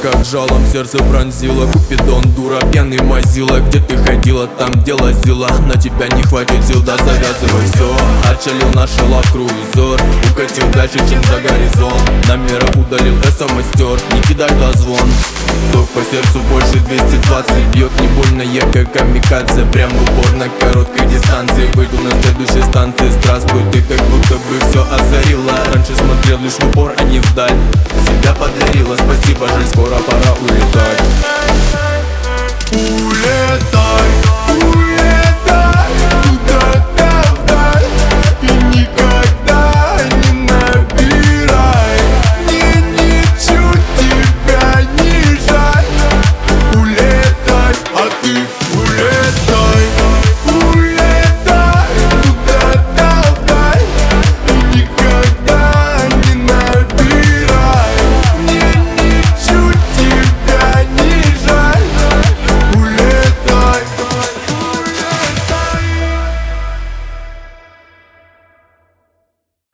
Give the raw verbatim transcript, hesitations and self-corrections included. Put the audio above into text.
как жалом сердце пронзило. Купидон, дура, пьяный мазила. Где ты ходила, там где лазила. На тебя не хватит сил, да завязывай все. Отчалил наш лав-круизер, укатил дальше, чем за горизонт. Номера удалил, смс стер, не кидай дозвон. Ток по сердцу больше двести двадцать бьет, не больно, я как камикадзе. Прям в упор на короткой дистанции. Выйду на следующей станции. Здравствуй, ты как будто бы все озарила. Раньше смотрел лишь в упор, а не вдаль. Тебя подарила, спасибо, жаль, скоро пора улетать. Улетай.